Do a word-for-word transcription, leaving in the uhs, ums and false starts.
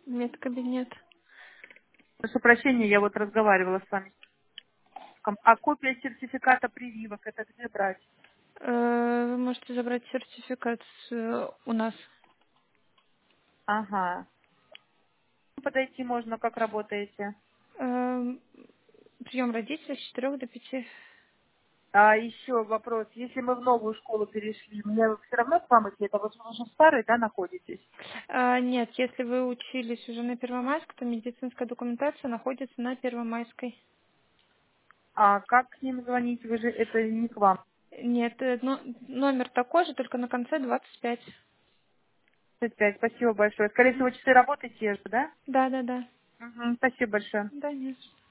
Медкабинет. Прошу прощения, я вот разговаривала с вами. А копия сертификата прививок, это где брать? Э, Вы можете забрать сертификат с, э, у нас. Ага. Подойти можно, как работаете? Эм, Прием родителей с четырех до пяти. А еще вопрос. Если мы в новую школу перешли, мне все равно к вам идти? Это вы уже в старой, да, находитесь? А, нет, если вы учились уже на Первомайской, то медицинская документация находится на Первомайской. А как к ним звонить? Вы же, это не к вам. Нет, э, но- номер такой же, только на конце двадцать пять. тридцать пять. Спасибо большое. Скорее всего, часы работы те же, да? Да, да, да. Мгм. Спасибо большое. Да, нет.